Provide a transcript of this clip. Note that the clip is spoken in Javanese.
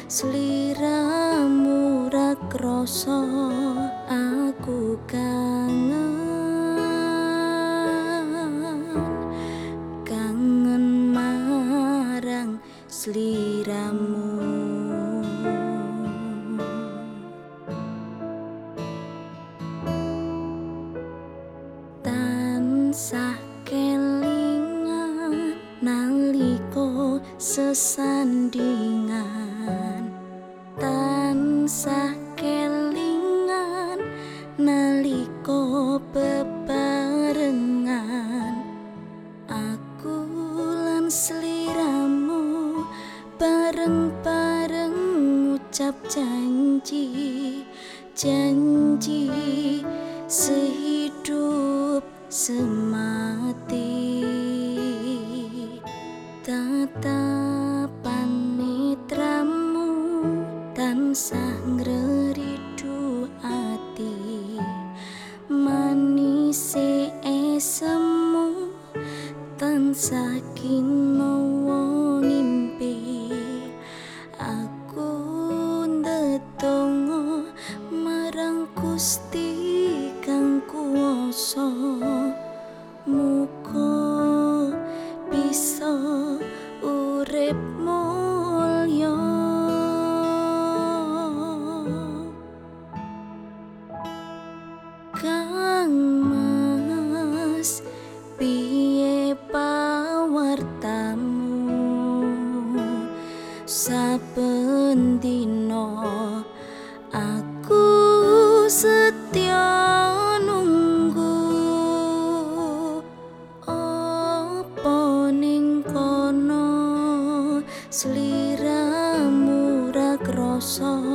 Sliramu ra krasa aku kangen marang sliramu. Tansah kelingan nalika sesandingan, tansah kelingan nalika bebarengan. Aku lan sliramu bareng-bareng ngucap janji, janji sehidup semati. Tatapan netramu tansah ngreridu ati, manise esemu tansah kinawa ngimpi. Aku ndedonga marang Gusti kang kuwasa, muga bisa urip mulya. Kang Mas, piye pawartamu? Saben dina aku setya nunggu, apa ning kono sliramu ra krasa